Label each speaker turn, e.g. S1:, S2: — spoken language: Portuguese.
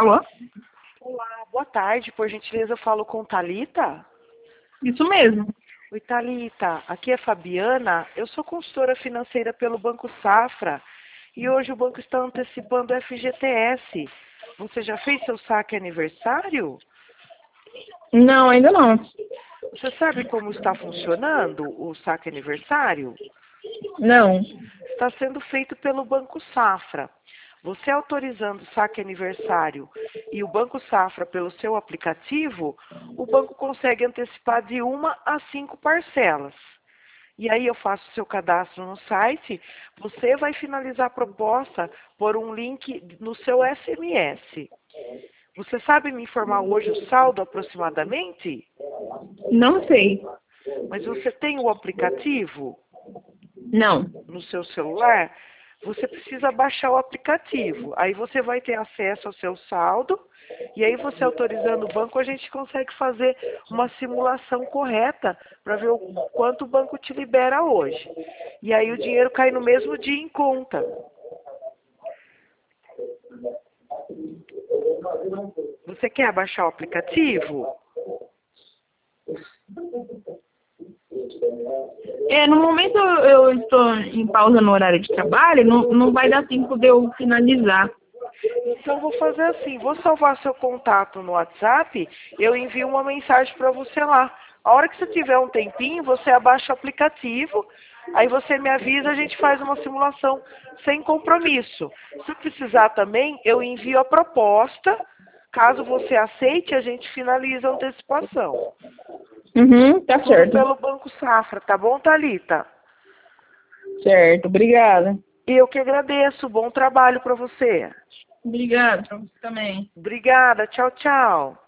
S1: Alô?
S2: Olá, boa tarde. Por gentileza, eu falo com Thalita.
S1: Isso mesmo.
S2: Oi, Thalita. Aqui é Fabiana. Eu sou consultora financeira pelo Banco Safra e hoje o banco está antecipando o FGTS. Você já fez seu saque aniversário?
S1: Não, ainda não.
S2: Você sabe como está funcionando o saque aniversário?
S1: Não.
S2: Está sendo feito pelo Banco Safra. Você autorizando o saque aniversário e o Banco Safra pelo seu aplicativo, o banco consegue antecipar de 1 a 5 parcelas. E aí eu faço o seu cadastro no site, você vai finalizar a proposta por um link no seu SMS. Você sabe me informar hoje o saldo aproximadamente?
S1: Não sei.
S2: Mas você tem o aplicativo
S1: Não.
S2: no seu celular? Você precisa baixar o aplicativo. Aí você vai ter acesso ao seu saldo. E aí você autorizando o banco, a gente consegue fazer uma simulação correta para ver o quanto o banco te libera hoje. E aí o dinheiro cai no mesmo dia em conta. Você quer baixar o aplicativo?
S1: No momento eu estou em pausa no horário de trabalho, não vai dar tempo de eu finalizar.
S2: Então vou fazer assim, vou salvar seu contato no WhatsApp, eu envio uma mensagem para você lá. A hora que você tiver um tempinho, você abaixa o aplicativo, aí você me avisa, a gente faz uma simulação sem compromisso. Se precisar também, eu envio a proposta, caso você aceite, a gente finaliza a antecipação.
S1: Tá
S2: Tudo
S1: certo.
S2: pelo Banco Safra, tá bom, Thalita?
S1: Certo, obrigada.
S2: Eu que agradeço, bom trabalho para você.
S1: Obrigada pra você também.
S2: Obrigada, tchau, tchau.